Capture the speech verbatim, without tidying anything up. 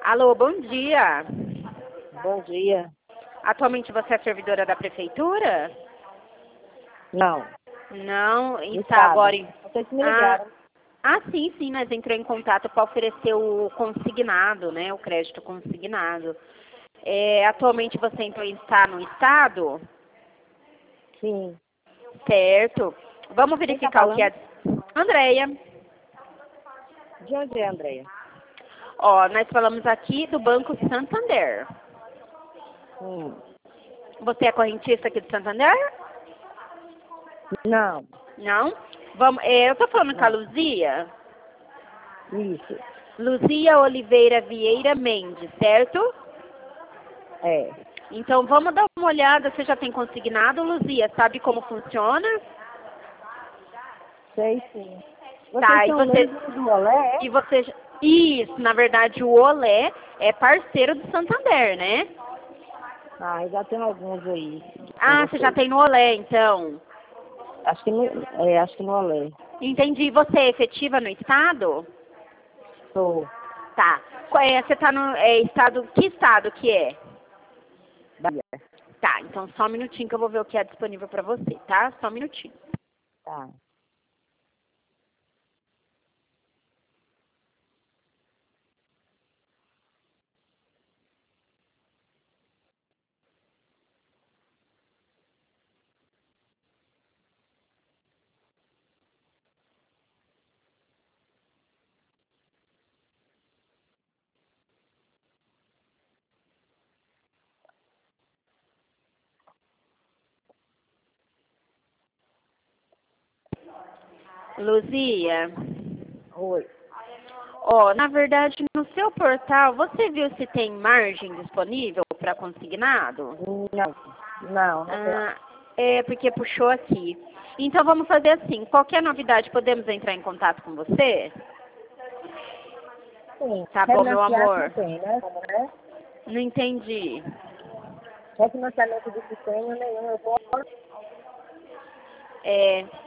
Alô, bom dia. Bom dia. Atualmente você é servidora da prefeitura? Não. Não, está Estado. agora em... Vocês me Ah, ligaram. ah, sim, sim, nós entrou em contato para oferecer o consignado, né? O crédito consignado. É, atualmente você então está no estado? Sim. Certo. Vamos Quem tá verificar o que falando? é. Andréia. De onde é, Andréia? Ó, nós falamos aqui do Banco Santander. Hum. Você é correntista aqui do Santander? Não. Não? Vamos, é, eu tô falando com a Não. Luzia. Isso. Luzia Oliveira Vieira Mendes, certo? É. Então vamos dar uma olhada. Você já tem consignado, Luzia? Sabe como funciona? Sei sim. Vocês Tá, e são você. mesmo do Olé, é? E você. já- Isso, na verdade o Olé é parceiro do Santander, né? Ah, eu já tenho alguns aí com Ah, você já vocês. tem no Olé, então. Acho que no, é, acho que no Olé. Entendi. Você é efetiva no estado? Sou. Tá. Qual é, você tá no é, estado. Que estado que é? Bahia. Tá, então só um minutinho que eu vou ver o que é disponível pra você, tá? Só um minutinho. Tá. Luzia, Oi. ó, na verdade, no seu portal, você viu se tem margem disponível para consignado? Não. Não, não tem. Ah, é porque puxou aqui. Então vamos fazer assim, qualquer novidade, podemos entrar em contato com você? Sim. Tá bom, meu Refinanciamento não amor? tem, né? Como é? Não entendi. Refinanciamento de sistema nenhum. Eu posso. É,